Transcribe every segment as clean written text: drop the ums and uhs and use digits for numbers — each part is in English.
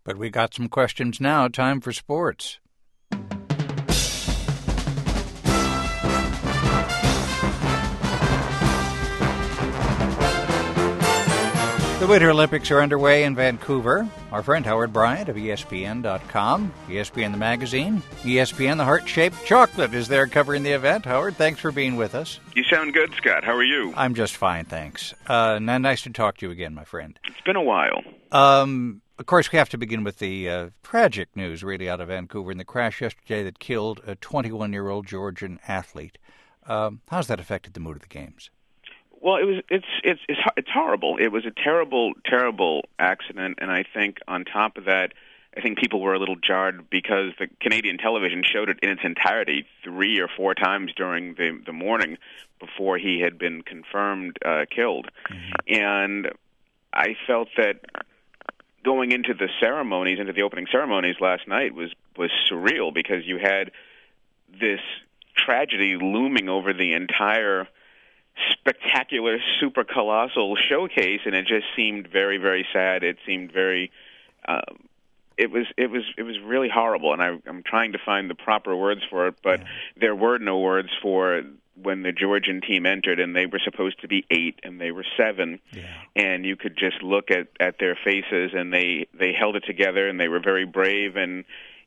But we got some questions now. Time for sports. The Winter Olympics are underway in Vancouver. Our friend Howard Bryant of ESPN.com, ESPN the magazine, ESPN the heart-shaped chocolate is there covering the event. Howard, thanks for being with us. You sound good, Scott. How are you? I'm just fine, thanks. Nice to talk to you again, my friend. It's been a while. Of course, we have to begin with the tragic news, really, out of Vancouver, in the crash yesterday that killed a 21-year-old Georgian athlete. How's that affected the mood of the games? Well, it's horrible. It was a terrible accident, and I think on top of that, I think people were a little jarred because the Canadian television showed it in its entirety 3 or 4 times during the morning before he had been confirmed killed. Mm-hmm. And I felt that going into the opening ceremonies last night was surreal because you had this tragedy looming over the entire spectacular, super colossal showcase, and it just seemed very, very sad. It seemed very, it was really horrible, and I'm trying to find the proper words for it, but there were no words for when the Georgian team entered, and they were supposed to be 8, and they were 7, and you could just look at their faces, and they held it together, and they were very brave, and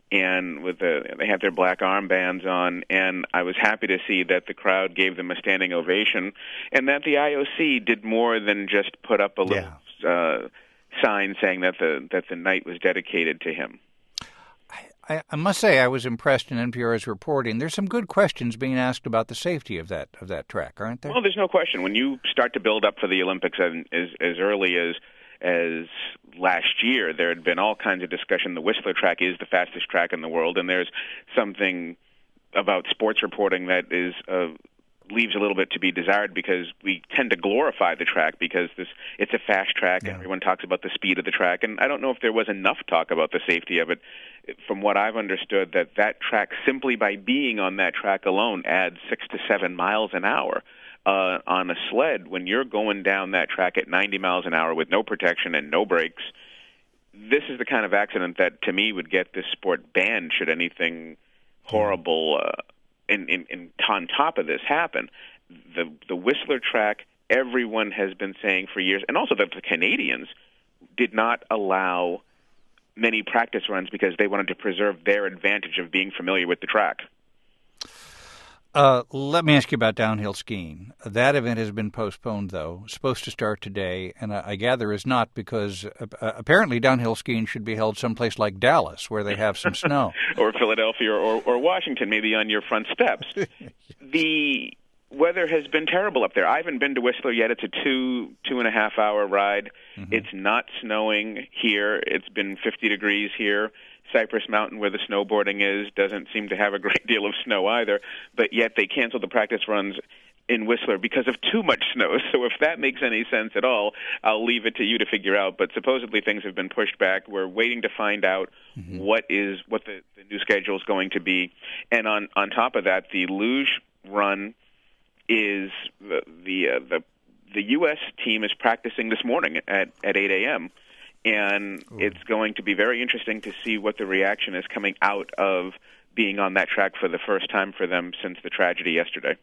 they had their black armbands on, and I was happy to see that the crowd gave them a standing ovation, and that the IOC did more than just put up a little sign saying that the night was dedicated to him. I must say I was impressed in NPR's reporting. There's some good questions being asked about the safety of that track, aren't there? Well, there's no question. When you start to build up for the Olympics as early as last year, there had been all kinds of discussion. The Whistler track is the fastest track in the world, and there's something about sports reporting that leaves a little bit to be desired because we tend to glorify the track because it's a fast track, and everyone talks about the speed of the track. And I don't know if there was enough talk about the safety of it. From what I've understood, that track, simply by being on that track alone, adds 6 to 7 miles an hour. On a sled, when you're going down that track at 90 miles an hour with no protection and no brakes, this is the kind of accident that, to me, would get this sport banned should anything horrible on top of this happen. The Whistler track, everyone has been saying for years, and also that the Canadians did not allow many practice runs because they wanted to preserve their advantage of being familiar with the track. Let me ask you about downhill skiing. That event has been postponed, though. Supposed to start today, and I gather is not because apparently downhill skiing should be held someplace like Dallas, where they have some snow. Or Philadelphia or Washington, maybe on your front steps. The weather has been terrible up there. I haven't been to Whistler yet. It's a 2.5 hour ride. Mm-hmm. It's not snowing here. It's been 50 degrees here. Cypress Mountain, where the snowboarding is, doesn't seem to have a great deal of snow either, but yet they canceled the practice runs in Whistler because of too much snow. So if that makes any sense at all, I'll leave it to you to figure out. But supposedly things have been pushed back. We're waiting to find out what the new schedule is going to be. And on top of that, the luge run is the U.S. team is practicing this morning at 8 a.m., and it's going to be very interesting to see what the reaction is coming out of being on that track for the first time for them since the tragedy yesterday.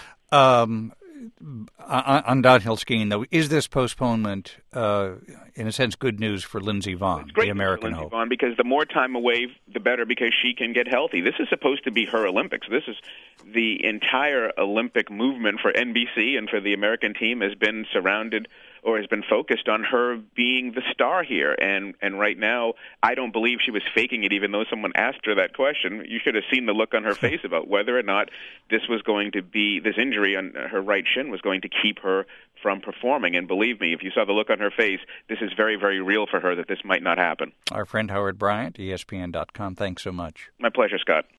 On downhill skiing, though, is this postponement, in a sense, good news for Lindsey Vonn, the American hope? Vonn, because the more time away, the better, because she can get healthy. This is supposed to be her Olympics. This is the entire Olympic movement for NBC and for the American team has been surrounded or has been focused on her being the star here. And right now, I don't believe she was faking it, even though someone asked her that question. You should have seen the look on her face about whether or not this injury on her right shin was going to keep her from performing. And believe me, if you saw the look on her face, this is very, very real for her that this might not happen. Our friend Howard Bryant, ESPN.com. Thanks so much. My pleasure, Scott.